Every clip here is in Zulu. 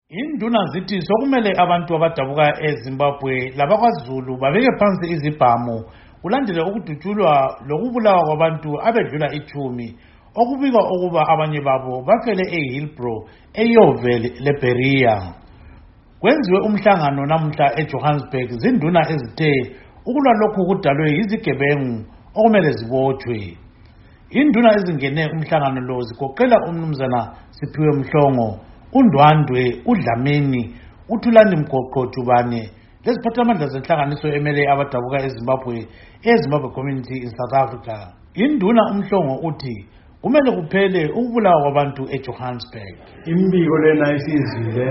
Induna zithi sokumele abantu abadabuka eZimbabwe labakwaZulu babeke phansi izibhamu kulandele ukudutshulwa lokubulawa kwabantu abedlula 10 okubikwa ukuba abanye babo bafele eHillbrow eYoville leBeria. Kwenziwe umhlangano namuhla eJohannesburg zinduna ezithe ukulwa lokhu kudalwe izigebengu okumele zibotshwe. Induna ezingene umhlangano lo zigoqela umnumzana Siphiwe Mhlongo, uNdwandwe, uDlamini, uThulani Mgoqo Jubane lesiphathamandla zenhlanganiso emele abadabuka eZimbabwe Community in South Africa. Induna uMhlongo uthi kumele kuphele ukubulawa kwabantu eJohannesburg. Imbiko lena isizile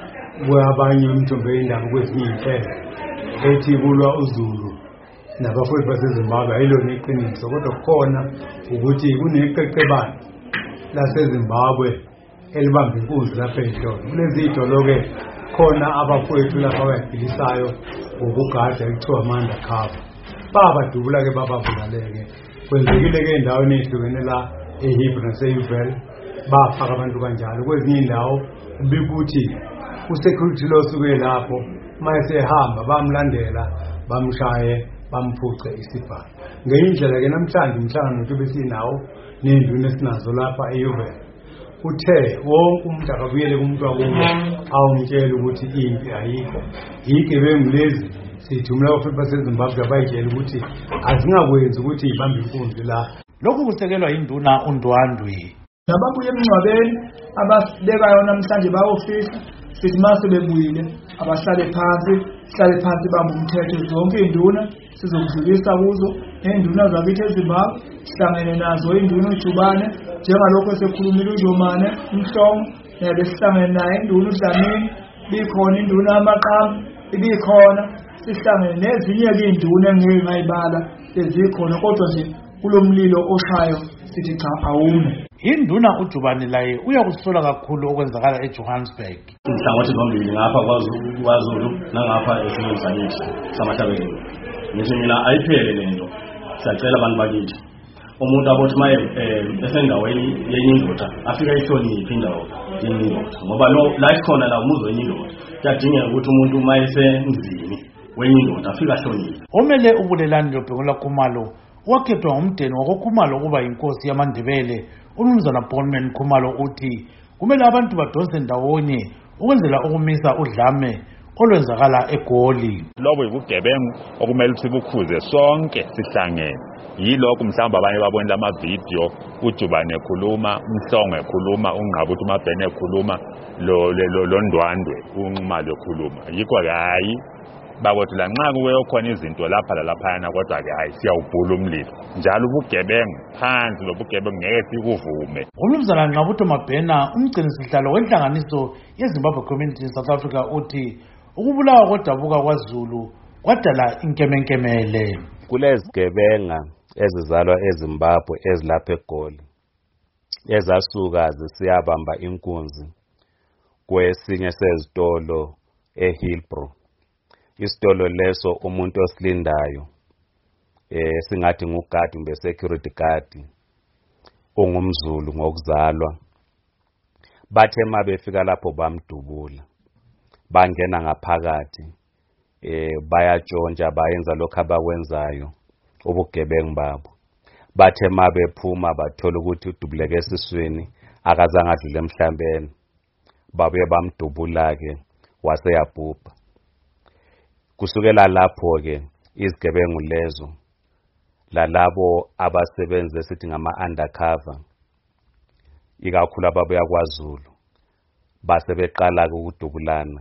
kwabanye umthombo indaba kwezinye inhlelo ethi kulwa uZulu nabafowethu baseZimbabwe ayilona iqiniso, kodwa khona ukuthi kuneqeqebane laseZimbabwe elibamba inkunzi lapha eDolo. Kulezi idolo-ke khona abafowethu lapha abayiphilisayo ngokugada ekuthiwa ama-undercover. Babadubula-ke bababulale-ke. Kwenzekile-ke endaweni ehlukene la eHillbrow naseYoville bafaka abantu kanjalo. Kwezinye indawo ubika ukuthi u-security lo osuke lapho mayesehamba bamlandela bamshaye bamphuce isibhamu. Ngenye indlela-ke namhlanje umhlangano wethu besinawo nenduna esinazo lapha eYoville uthe wonke umuntu akabuyele kumuntu wakubo awumtshela ukuthi impi ayikho. Igebengu lezi sithumela abafowethu baseZimbabwe abayitshela ukuthi azingakwenzi ukuthi ibambe inkunzi la. Lokhu kusekelwa induna uNdwandwe. Nababuye emncwabeni abasibekayo namhlanje bayofisa sithi mase bebuyile abahlale phansi bamba umthetho. Zonke induna sizokudlulisa kuzo induna zakithi eZimbabwe, sihlangene nazo induna uJubane njengalokho esekhulumile uJomane uMhlongo, besihlangene naye induna uDlamini, bikhona induna yamaqama ibikhona, sihlangene nezinye-ke induna engeke ngayibala ezikhona, kodwa nje kulomlilo oshayo sithi cha awume. Induna uJubane laye uyakusola kakhulu okwenzakala eJohannesburg. Inhlangothi zombili ngapha kwaZulu nangapha esinye sakithi samahlabelelo. Ngisho mina ayiphele lento. Siyacela abantu bakithi. Umuntu abothi maye esendaweni yenye indoda afika ihloniphe indawo yenye indoda. Ngoba la ikhona la umuzi wenye indoda. Kuyadingeka ukuthi umuntu mayesenzini wenye indoda afika ahloniphe. Omele ubulelani loBhengu Khumalo wakhethwa ngumdeni wakoKhumalo ukuba inkosi yamaNdebele. Umnumzana Bonman Khumalo uthi kumele abantu badonse ndawonye ukwenzela ukumisa udlame olwenzakala eGoli. Lobo ibugebengu okumele sibukhuze sonke sihlangene. Yilokho mhlawumbe abanye babonela ama-video uJubane ekhuluma, uMhlongo ekhuluma, uNgqabuthi uMabhene ekhuluma, lo Ndwandwe uNxumalo ekhuluma. Yikho-ke hayi bakothi la nxa kuyokhona izinto lapha lalaphayana, kodwa-ke hayi siyawubhula umlilo. Njalo ubugebengu phansi lobugebengu ngeke sikuvume. Umnumzana Ngqabuthi uMabhene, umgcinisihlalo wenhlanganiso yeZimbabwe Community in South Africa uthi ukubulawa kodabuka kwaZulu kwadala inkemenkemele. Kulezigebenga ezizalwa eZimbabwe ezilapha eGoli ezasuka zisiyabamba inkunzi kwesinye sezitolo eHillbrow. Isitolo leso umuntu osilindayo singathi ngugadi kumbe security guard ungumZulu ngokuzalwa. Bathe mabefika lapho bamdubula, bangena ngaphakathi, bayatshontsha bayenza lokho abakwenzayo ubugebengu babo. Bathe mabephuma bathola ukuthi udubuleke esiswini akazange adlule emhlambeni, babuye bamdubula-ke waseyabhubha. Kusukela lapho-ke izigebengu lezo lalabo abasebenza esithi ngama-undercover, ikakhulu ababuya kwaZulu, base beqala-ke ukudubulana,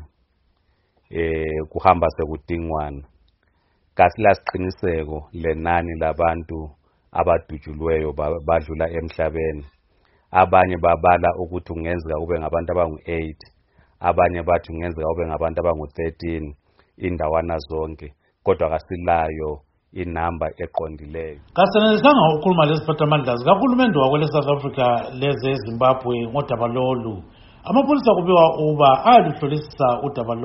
kuhamba sekudingwana. Kasila siqiniseko lenani labantu abadutshulweyo badlula emhlabeni. Abanye babala ukuthi kungenzeka kube ngabantu abangu-8, abanye bathi kungenzeka kube ngabantu abangu-13 indawana zonke, kodwa kasilayo inamba eqondileyo. Kasenelesanga ukukhuluma lesiphathamandla zikahulumende wakwele South Africa leze Zimbabwe ngodaba lolu. Amapholisa kubiwa uba ayalihlolisisa udaba lolu.